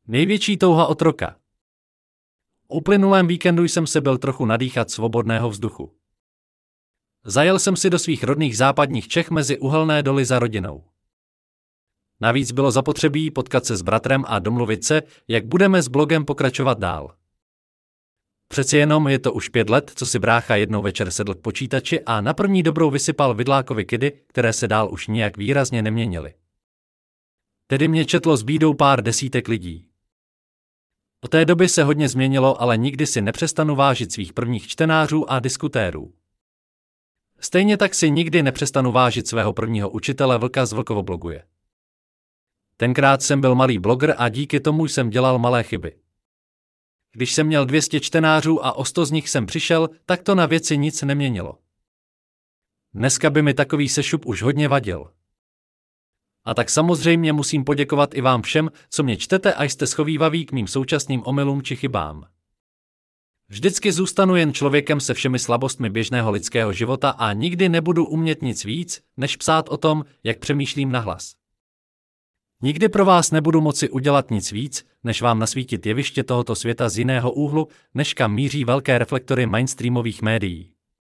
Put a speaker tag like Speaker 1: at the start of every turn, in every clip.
Speaker 1: Největší touha otroka. O uplynulém víkendu jsem se byl trochu nadýchat svobodného vzduchu. Zajel jsem si do svých rodných západních Čech mezi uhelné doly za rodinou. Navíc bylo zapotřebí potkat se s bratrem a domluvit se, jak budeme s blogem pokračovat dál. Přeci jenom je to už 5 let, co si brácha jednou večer sedl k počítači a na první dobrou vysypal Vidlákovi kidy, které se dál už nijak výrazně neměnily. Tedy mě četlo s bídou pár desítek lidí. Od té doby se hodně změnilo, ale nikdy si nepřestanu vážit svých prvních čtenářů a diskutérů. Stejně tak si nikdy nepřestanu vážit svého prvního učitele Vlka z Vlkovobloguje. Tenkrát jsem byl malý bloger a díky tomu jsem dělal malé chyby. Když jsem měl 200 čtenářů a o 100 z nich jsem přišel, tak to na věci nic neměnilo. Dneska by mi takový sešup už hodně vadil. A tak samozřejmě musím poděkovat i vám všem, co mě čtete a jste schovývaví k mým současným omylům či chybám. Vždycky zůstanu jen člověkem se všemi slabostmi běžného lidského života a nikdy nebudu umět nic víc, než psát o tom, jak přemýšlím nahlas. Nikdy pro vás nebudu moci udělat nic víc, než vám nasvítit jeviště tohoto světa z jiného úhlu, než kam míří velké reflektory mainstreamových médií.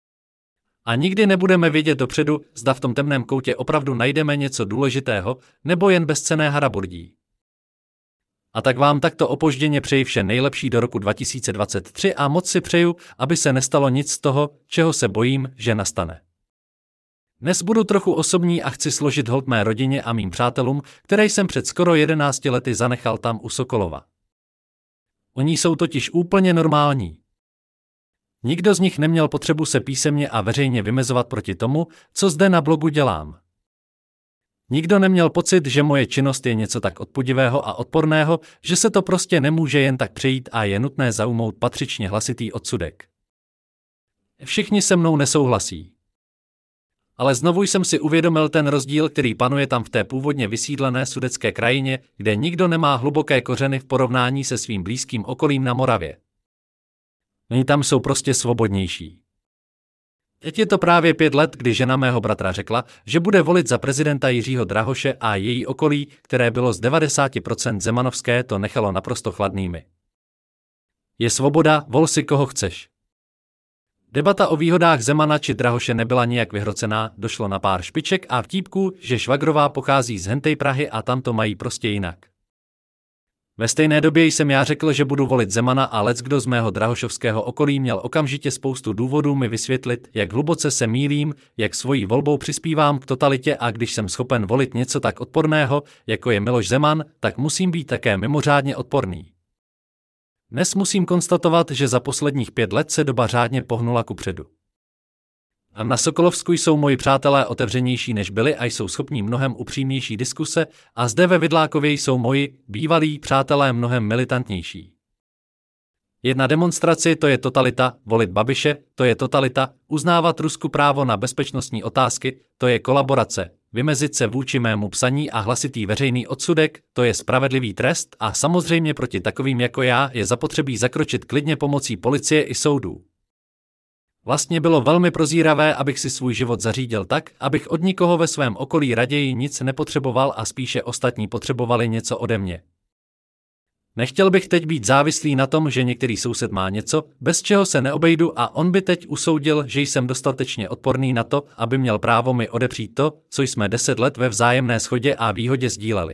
Speaker 1: A nikdy nebudeme vědět dopředu, zda v tom temném koutě opravdu najdeme něco důležitého, nebo jen bezcenné haraburdí. A tak vám takto opožděně přeji vše nejlepší do roku 2023 a moc si přeju, aby se nestalo nic z toho, čeho se bojím, že nastane. Dnes budu trochu osobní a chci složit hold mé rodině a mým přátelům, které jsem před skoro 11 lety zanechal tam u Sokolova. Oni jsou totiž úplně normální. Nikdo z nich neměl potřebu se písemně a veřejně vymezovat proti tomu, co zde na blogu dělám. Nikdo neměl pocit, že moje činnost je něco tak odpudivého a odporného, že se to prostě nemůže jen tak přejít a je nutné zaujmout patřičně hlasitý odsudek. Všichni se mnou nesouhlasí. Ale znovu jsem si uvědomil ten rozdíl, který panuje tam v té původně vysídlené sudetské krajině, kde nikdo nemá hluboké kořeny v porovnání se svým blízkým okolím na Moravě. Oni tam jsou prostě svobodnější. Teď je to právě 5 let, kdy žena mého bratra řekla, že bude volit za prezidenta Jiřího Drahoše a její okolí, které bylo z 90% zemanovské, to nechalo naprosto chladnými. Je svoboda, vol si koho chceš. Debata o výhodách Zemana či Drahoše nebyla nijak vyhrocená, došlo na pár špiček a vtípků, že švagrová pochází z hentej Prahy a tam to mají prostě jinak. Ve stejné době jsem já řekl, že budu volit Zemana a leckdo z mého drahošovského okolí měl okamžitě spoustu důvodů mi vysvětlit, jak hluboce se mýlím, jak svojí volbou přispívám k totalitě a když jsem schopen volit něco tak odporného, jako je Miloš Zeman, tak musím být také mimořádně odporný. Dnes musím konstatovat, že za posledních 5 let se doba řádně pohnula kupředu. A na Sokolovsku jsou moji přátelé otevřenější než byli a jsou schopní mnohem upřímnější diskuse a zde ve Vidlákově jsou moji bývalí přátelé mnohem militantnější. Jedna demonstraci, to je totalita, volit Babiše, to je totalita, uznávat Rusku právo na bezpečnostní otázky, to je kolaborace, vymezit se vůči mému psaní a hlasitý veřejný odsudek, to je spravedlivý trest a samozřejmě proti takovým jako já je zapotřebí zakročit klidně pomocí policie i soudů. Vlastně bylo velmi prozíravé, abych si svůj život zařídil tak, abych od nikoho ve svém okolí raději nic nepotřeboval a spíše ostatní potřebovali něco ode mě. Nechtěl bych teď být závislý na tom, že některý soused má něco, bez čeho se neobejdu a on by teď usoudil, že jsem dostatečně odporný na to, aby měl právo mi odepřít to, co jsme 10 let ve vzájemné shodě a výhodě sdíleli.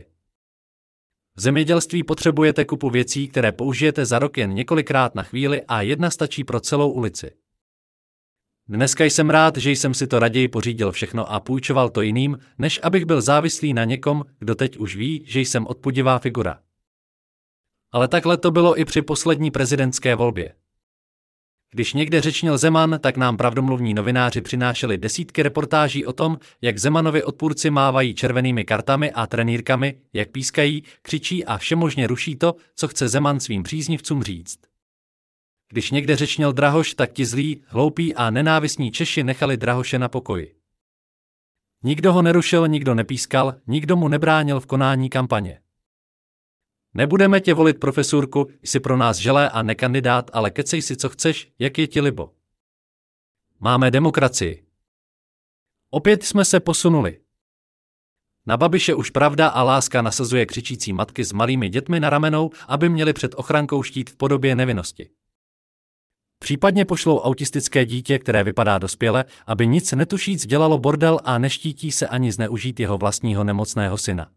Speaker 1: V zemědělství potřebujete kupu věcí, které použijete za rok jen několikrát na chvíli a jedna stačí pro celou ulici. Dneska jsem rád, že jsem si to raději pořídil všechno a půjčoval to jiným, než abych byl závislý na někom, kdo teď už ví, že jsem odpudivá figura. Ale takhle to bylo i při poslední prezidentské volbě. Když někde řečnil Zeman, tak nám pravdomluvní novináři přinášeli desítky reportáží o tom, jak Zemanovi odpůrci mávají červenými kartami a trenýrkami, jak pískají, křičí a všemožně ruší to, co chce Zeman svým příznivcům říct. Když někde řečnil Drahoš, tak ti zlí, hloupí a nenávistní Češi nechali Drahoše na pokoji. Nikdo ho nerušil, nikdo nepískal, nikdo mu nebránil v konání kampaně. Nebudeme tě volit, profesurku, jsi pro nás želé a nekandidát, ale kecej si co chceš, jak je ti libo. Máme demokracii. Opět jsme se posunuli. Na Babiše už pravda a láska nasazuje křičící matky s malými dětmi na ramenou, aby měli před ochrankou štít v podobě nevinnosti. Případně pošlou autistické dítě, které vypadá dospěle, aby nic netušíc dělalo bordel a neštítí se ani zneužít jeho vlastního nemocného syna.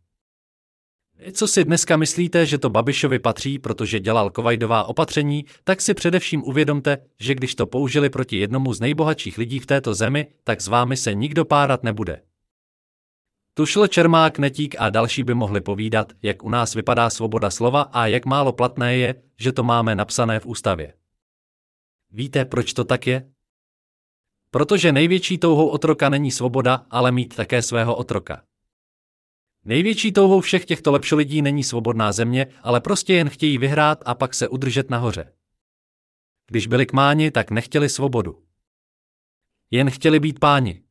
Speaker 1: Co si dneska myslíte, že to Babišovi patří, protože dělal covidová opatření, tak si především uvědomte, že když to použili proti jednomu z nejbohatších lidí v této zemi, tak s vámi se nikdo párat nebude. Tušl, Čermák, Netík a další by mohli povídat, jak u nás vypadá svoboda slova a jak málo platné je, že to máme napsané v ústavě. Víte, proč to tak je? Protože největší touhou otroka není svoboda, ale mít také svého otroka. Největší touhou všech těchto lepšolidí není svobodná země, ale prostě jen chtějí vyhrát a pak se udržet nahoře. Když byli kmáni, tak nechtěli svobodu. Jen chtěli být páni.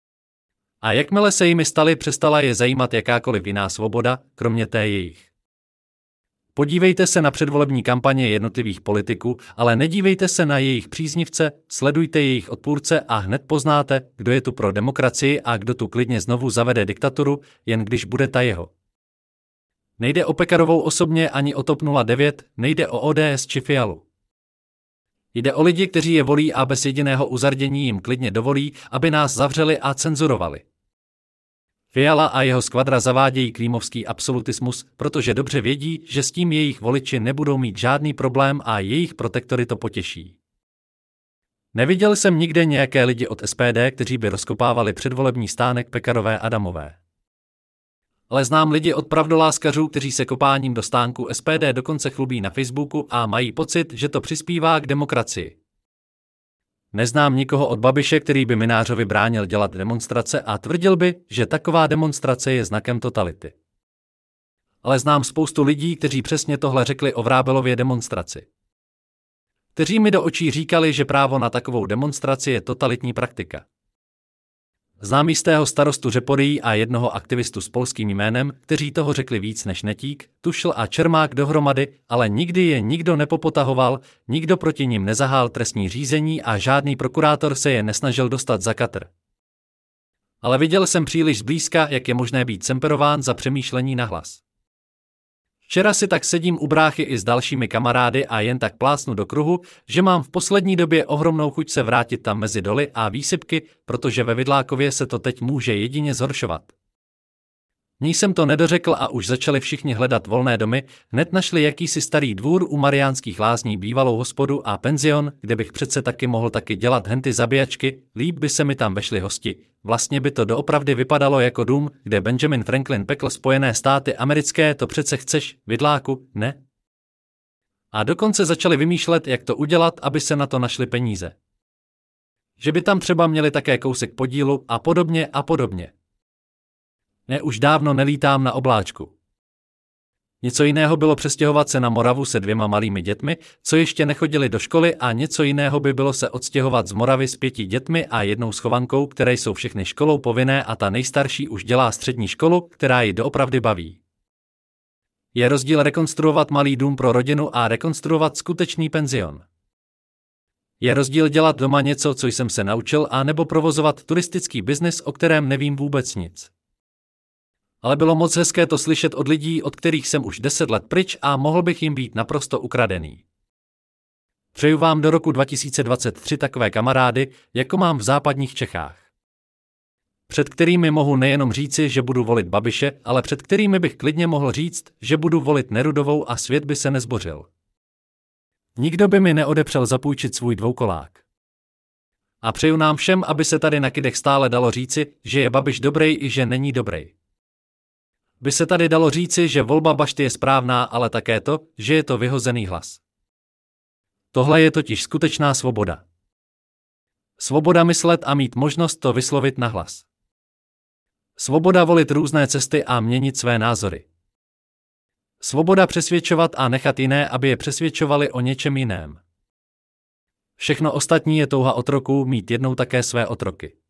Speaker 1: A jakmile se jimi stali, přestala je zajímat jakákoliv jiná svoboda, kromě té jejich. Podívejte se na předvolební kampaně jednotlivých politiků, ale nedívejte se na jejich příznivce, sledujte jejich odpůrce a hned poznáte, kdo je tu pro demokracii a kdo tu klidně znovu zavede diktaturu, jen když bude ta jeho. Nejde o Pekarovou osobně ani o TOP 09, nejde o ODS či Fialu. Jde o lidi, kteří je volí a bez jediného uzardění jim klidně dovolí, aby nás zavřeli a cenzurovali. Fiala a jeho skvadra zavádějí klímovský absolutismus, protože dobře vědí, že s tím jejich voliči nebudou mít žádný problém a jejich protektory to potěší. Neviděl jsem nikde nějaké lidi od SPD, kteří by rozkopávali předvolební stánek Pekarové Adamové. Ale znám lidi od pravdoláskařů, kteří se kopáním do stánku SPD dokonce chlubí na Facebooku a mají pocit, že to přispívá k demokracii. Neznám nikoho od Babiše, který by Mynářovi bránil dělat demonstrace a tvrdil by, že taková demonstrace je znakem totality. Ale znám spoustu lidí, kteří přesně tohle řekli o Vrábelově demonstraci. Kteří mi do očí říkali, že právo na takovou demonstraci je totalitní praktika. Znám jistého starostu Řeporyjí a jednoho aktivistu s polským jménem, kteří toho řekli víc než Netík, Tušl a Čermák dohromady, ale nikdy je nikdo nepopotahoval, nikdo proti nim nezahál trestní řízení a žádný prokurátor se je nesnažil dostat za katr. Ale viděl jsem příliš zblízka, jak je možné být semperován za přemýšlení nahlas. Včera si tak sedím u bráchy i s dalšími kamarády a jen tak plásnu do kruhu, že mám v poslední době ohromnou chuť se vrátit tam mezi doly a výsypky, protože ve Vidlákově se to teď může jedině zhoršovat. Ní jsem to nedořekl a už začali všichni hledat volné domy, hned našli jakýsi starý dvůr u Mariánských Lázní, bývalou hospodu a penzion, kde bych přece taky mohl taky dělat henty zabíjačky, líp by se mi tam vešli hosti. Vlastně by to doopravdy vypadalo jako dům, kde Benjamin Franklin pekl Spojené státy americké, to přece chceš, Vidláku, ne? A dokonce začali vymýšlet, jak to udělat, aby se na to našly peníze. Že by tam třeba měli také kousek podílu a podobně a podobně. Ne, už dávno nelítám na obláčku. Něco jiného bylo přestěhovat se na Moravu se 2 malými dětmi, co ještě nechodili do školy, a něco jiného by bylo se odstěhovat z Moravy s 5 dětmi a 1 schovankou, které jsou všechny školou povinné a ta nejstarší už dělá střední školu, která ji doopravdy baví. Je rozdíl rekonstruovat malý dům pro rodinu a rekonstruovat skutečný penzion. Je rozdíl dělat doma něco, co jsem se naučil, a nebo provozovat turistický biznis, o kterém nevím vůbec nic. Ale bylo moc hezké to slyšet od lidí, od kterých jsem už 10 let pryč a mohl bych jim být naprosto ukradený. Přeju vám do roku 2023 takové kamarády, jako mám v západních Čechách. Před kterými mohu nejenom říci, že budu volit Babiše, ale před kterými bych klidně mohl říct, že budu volit Nerudovou a svět by se nezbořil. Nikdo by mi neodepřel zapůjčit svůj dvoukolák. A přeju nám všem, aby se tady na Kidech stále dalo říci, že je Babiš dobrý i že není dobrý. By se tady dalo říci, že volba Bašty je správná, ale také to, že je to vyhozený hlas. Tohle je totiž skutečná svoboda. Svoboda myslet a mít možnost to vyslovit nahlas. Svoboda volit různé cesty a měnit své názory. Svoboda přesvědčovat a nechat jiné, aby je přesvědčovali o něčem jiném. Všechno ostatní je touha otroků mít jednou také své otroky.